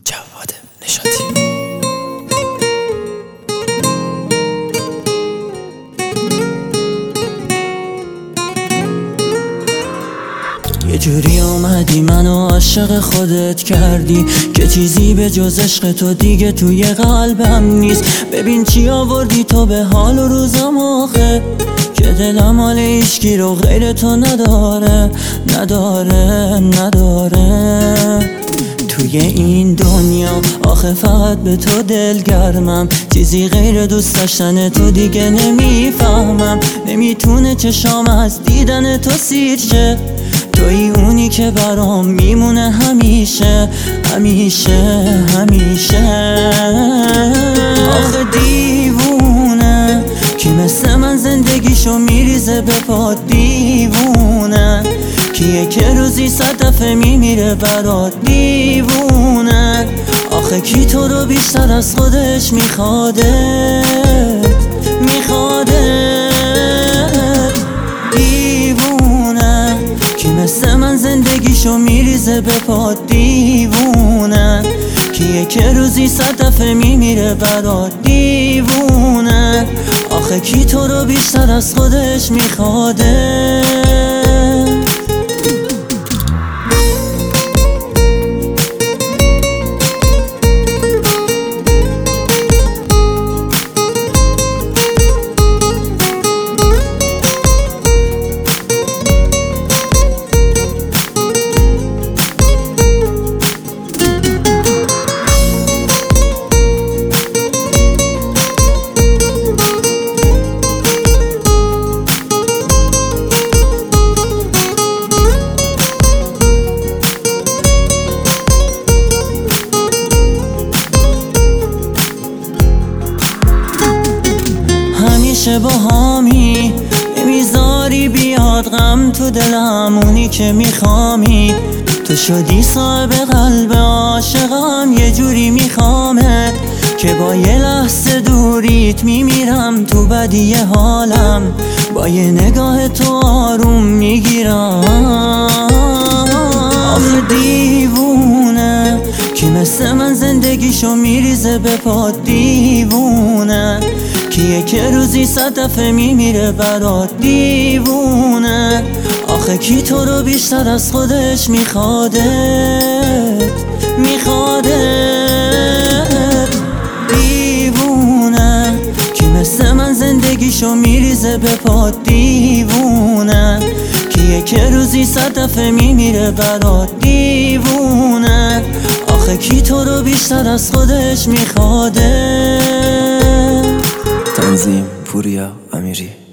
جواد نشاطی. یه جوری اومدی منو عاشق خودت کردی که چیزی به جز عشق تو دیگه توی قلبم نیست. ببین چی آوردی تو به حال و روزم آخه، که دلم حال هیچکی رو غیر تو نداره. توی این دنیا آخه فقط به تو دلگرمم، چیزی غیر دوست داشتن تو دیگه نمیفهمم. نمیتونه چشام از دیدن تو سیر شه، توی اونی که برام میمونه همیشه. آخه دیوونه کی مثل من زندگیشو میریزه به پا، دیوونه کیه که روزی 100 دفعه میمیره برات، دیوونه آخه کی تو رو بیشتر از خودش میخواده. دیوونه کی مثل من زندگیشو میریزه به پا، دیوونه کیه که روزی 100 دفعه میمیره برات، دیوونه آخه کی تو رو بیشتر از خودش میخواده. با همی نمیذاری بیاد غم تو دلم، اونی که میخوامی تو شدی صاحب قلب عاشقم. یه جوری میخوامت که با یه لحظه دوریت میمیرم تو بدی حالم، با یه نگاه تو آروم میگیرم. آخه دیوونه کی مثل من زندگیشو میریزه به پا، دیوونه کیه که روزی 100 دفعه میمیره برات، دیوونه آخه کی تو رو بیشتر از خودش میخواده. دیوونه کی مثل من زندگیشو میریزه به پا، دیوونه کیه که روزی 100 دفعه میمیره برات، دیوونه آخه کی تو رو بیشتر از خودش میخواده. تنظیم پوریا امیری.